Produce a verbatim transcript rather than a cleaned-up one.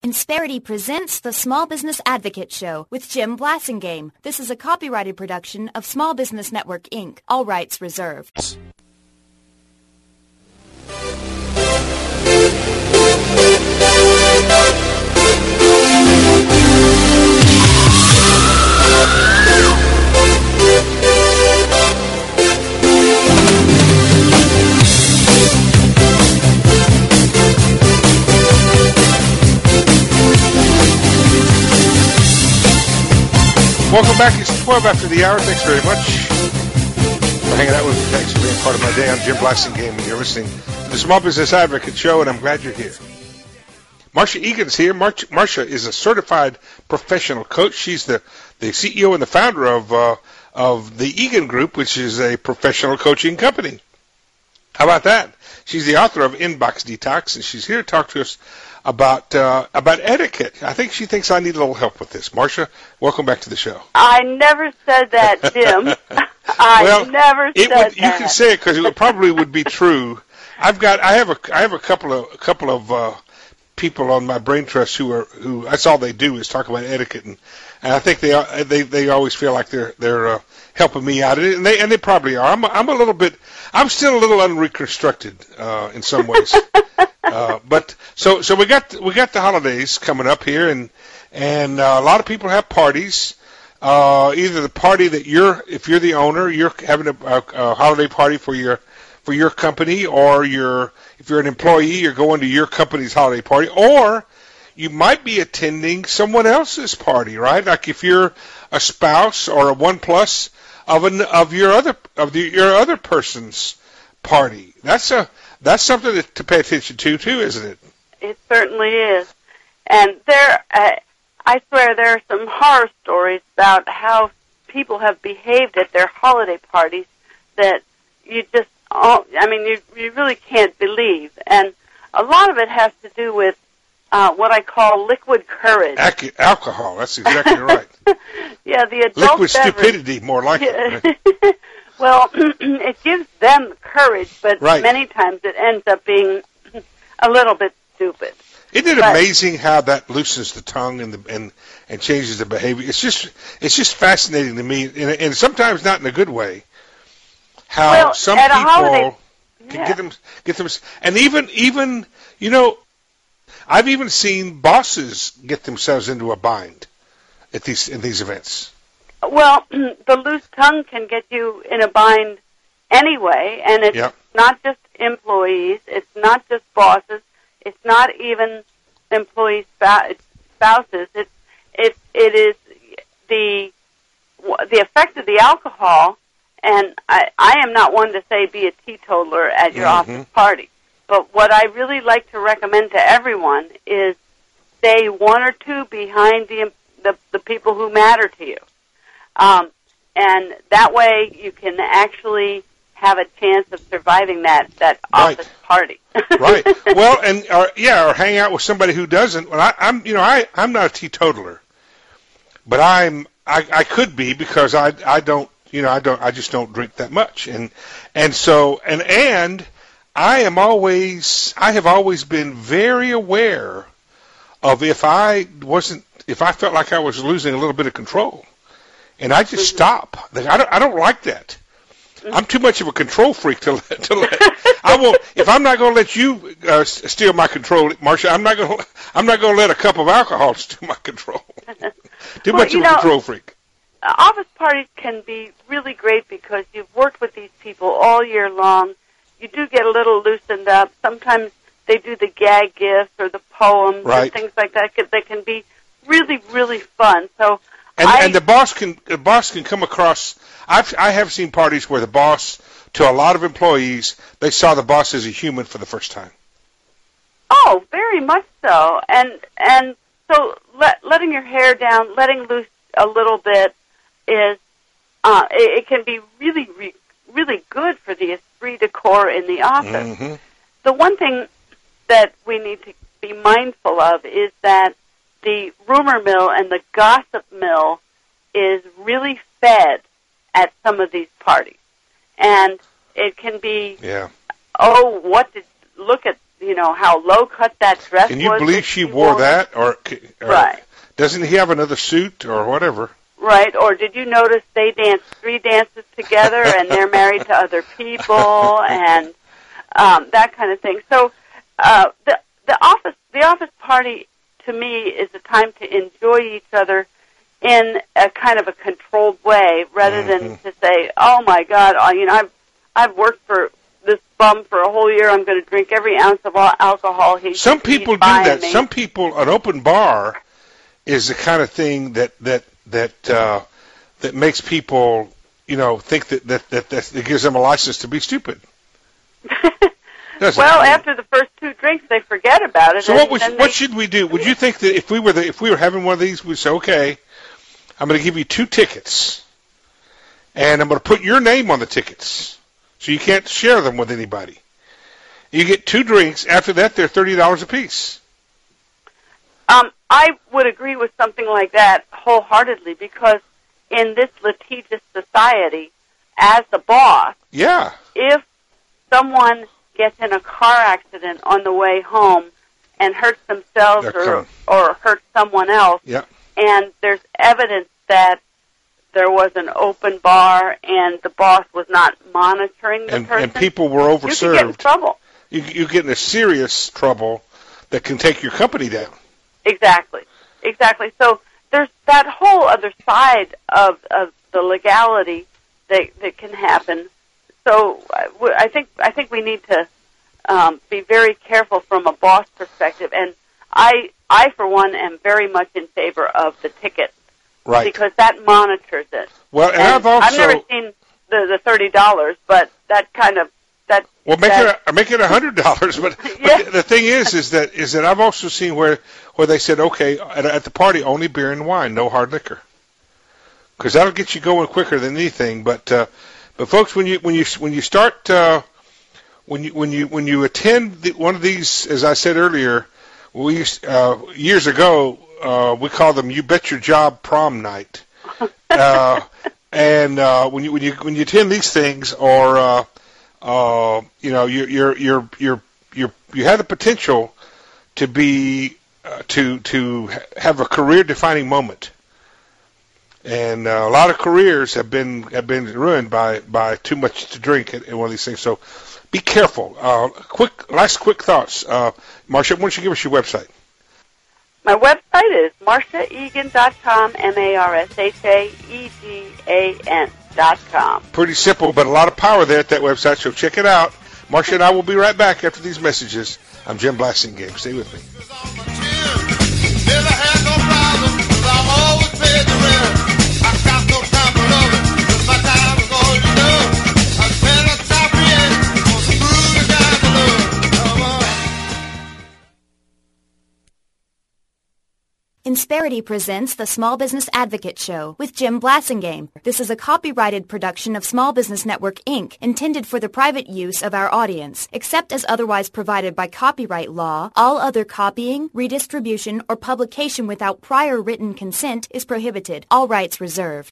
Insperity presents the Small Business Advocate Show with Jim Blasingame. This is a copyrighted production of Small Business Network, Incorporated. All rights reserved. Welcome back. It's twelve after the hour. Thanks very much for hanging out with me. Thanks for being part of my day. I'm Jim Blasingame, and you're listening to the Small Business Advocate Show, and I'm glad you're here. Marcia Egan's here. Mar- Marcia is a certified professional coach. She's the, the C E O and the founder of uh, of the Egan Group, which is a professional coaching company. How about that? She's the author of Inbox Detox, and she's here to talk to us about uh, about etiquette. I think she thinks I need a little help with this. Marcia, welcome back to the show. I never said that, Jim. I well, never it said would, that. You can say it because it probably would be true. I've got, I have a, I have a couple of, a couple of uh, people on my brain trust who are, who that's all they do is talk about etiquette, and, and I think they, are, they, they always feel like they're, they're uh, helping me out, and they, and they probably are. I'm, I'm a little bit, I'm still a little unreconstructed uh, in some ways. Uh, but so so we got we got the holidays coming up here, and and uh, a lot of people have parties. Uh, either the party that you're, if you're the owner, you're having a, a, a holiday party for your for your company, or you're if you're an employee, you're going to your company's holiday party, or you might be attending someone else's party, right? Like if you're a spouse or a one plus of an of your other of the, your other person's party. That's a That's something to, to pay attention to, too, isn't it? It certainly is. And there, uh, I swear there are some horror stories about how people have behaved at their holiday parties that you just, oh, I mean, you, you really can't believe. And a lot of it has to do with uh, what I call liquid courage. Ac- alcohol, that's exactly right. Yeah, the adult Liquid beverage. stupidity, more like it. Yeah. Well, it gives them courage, but right. many times it ends up being a little bit stupid. Isn't it but, amazing how that loosens the tongue and the, and and changes the behavior? It's just it's just fascinating to me, and, and sometimes not in a good way. How well, some at people a holiday, can yeah. get them get them, and even even you know, I've even seen bosses get themselves into a bind at these in these events. Well, the loose tongue can get you in a bind anyway, and it's yep. not just employees, it's not just bosses, it's not even employee spouses. It's it it is the the effect of the alcohol. And I, I am not one to say be a teetotaler at your mm-hmm. office party, but what I really like to recommend to everyone is stay one or two behind the the, the people who matter to you. Um, and that way you can actually have a chance of surviving that, that right. office party. Right. Well, and or, yeah, or hang out with somebody who doesn't. Well, I, I'm, you know, I, I'm not a teetotaler, but I'm, I, I could be because I, I don't, you know, I don't, I just don't drink that much, and, and so, and, and I am always, I have always been very aware of if I wasn't, if I felt like I was losing a little bit of control. And I just stop. I don't. I don't like that. I'm too much of a control freak to let. To let I won't. If I'm not going to let you uh, steal my control, Marcia, I'm not going. to I'm not going to let a cup of alcohol steal my control. Too well, much of a know, control freak. Office parties can be really great because you've worked with these people all year long. You do get a little loosened up. Sometimes they do the gag gifts or the poems right. and things like that. That can be really, really fun. So. And, I, and the boss can the boss can come across. I've I have seen parties where the boss, to a lot of employees, they saw the boss as a human for the first time. Oh, very much so. And and so let, letting your hair down, letting loose a little bit, is uh, it, it can be really re, really good for the esprit de corps in the office. Mm-hmm. The one thing that we need to be mindful of is that the rumor mill and the gossip mill is really fed at some of these parties. And it can be, yeah. oh, what did, look at you know, how low cut that dress was. Can you was believe that she wore that? Or, or right. Doesn't he have another suit or whatever? Right. Or did you notice they danced three dances together and they're married to other people and um, that kind of thing. So uh, the the office the office party to me is a time to enjoy each other in a kind of a controlled way, rather mm-hmm. than to say, "Oh my God, oh, you know, I've I've worked for this bum for a whole year. I'm going to drink every ounce of alcohol he." Some people do that. Me. Some people, an open bar is the kind of thing that that that uh, that makes people, you know, think that that that, that it gives them a license to be stupid. Well, after the first two drinks, they forget about it. So and what was, what they, should we do? Would you think that if we were the, if we were having one of these, we'd say, okay, I'm going to give you two tickets, and I'm going to put your name on the tickets, so you can't share them with anybody. You get two drinks. After that, they're thirty dollars a piece. Um, I would agree with something like that wholeheartedly, because in this litigious society, as the boss, yeah, if someone gets in a car accident on the way home and hurts themselves or, or hurts someone else, yeah. and there's evidence that there was an open bar and the boss was not monitoring the and, person, and people were overserved, you can get in trouble. You, you get in a serious trouble that can take your company down. Exactly, exactly. So there's that whole other side of, of the legality that that can happen. So I think I think we need to um, be very careful from a boss perspective, and I I for one am very much in favor of the ticket, right? Because that monitors it. Well, and, and I've also I've never seen the the thirty dollars, but that kind of that. Well, make that, it a, make it a hundred dollars. But, yeah. but the, the thing is, is that is that I've also seen where where they said, okay, at, at the party only beer and wine, no hard liquor, because that'll get you going quicker than anything. But uh, but folks, when you when you when you start uh, when you when you when you attend the, one of these, as I said earlier, we used, uh, years ago uh, we called them "You Bet Your Job Prom Night," uh, and uh, when you when you when you attend these things, or uh, uh, you know, you're you're you're you're you're you have the potential to be uh, to to have a career-defining moment. And uh, a lot of careers have been have been ruined by, by too much to drink in, in one of these things. So be careful. Uh, quick, last quick thoughts. Uh, Marcia, why don't you give us your website? My website is marcia egan dot com, M A R S H A E G A N dot com. Pretty simple, but a lot of power there at that website, so check it out. Marcia and I will be right back after these messages. I'm Jim Blasingame. Stay with me. Insperity presents the Small Business Advocate Show with Jim Blasingame. This is a copyrighted production of Small Business Network, Incorporated, intended for the private use of our audience. Except as otherwise provided by copyright law, all other copying, redistribution, or publication without prior written consent is prohibited. All rights reserved.